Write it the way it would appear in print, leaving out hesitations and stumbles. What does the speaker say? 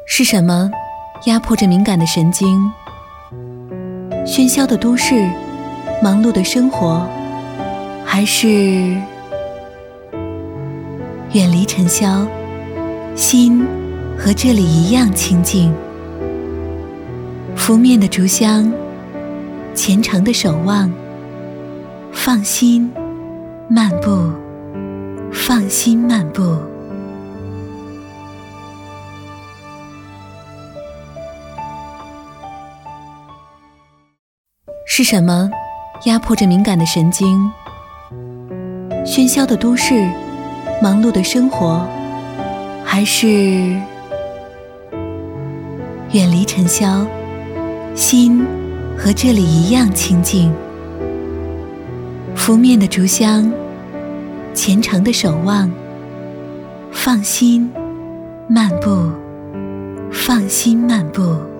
是什么压迫着敏感的神经？喧嚣的都市，忙碌的生活，还是远离尘嚣，心和这里一样清静？拂面的烛香，虔诚的守望，放心漫步，放心漫步。是什么压迫着敏感的神经？喧嚣的都市，忙碌的生活，还是远离尘嚣，心和这里一样清静？拂面的烛香，虔诚的守望，放心漫步，放心漫步。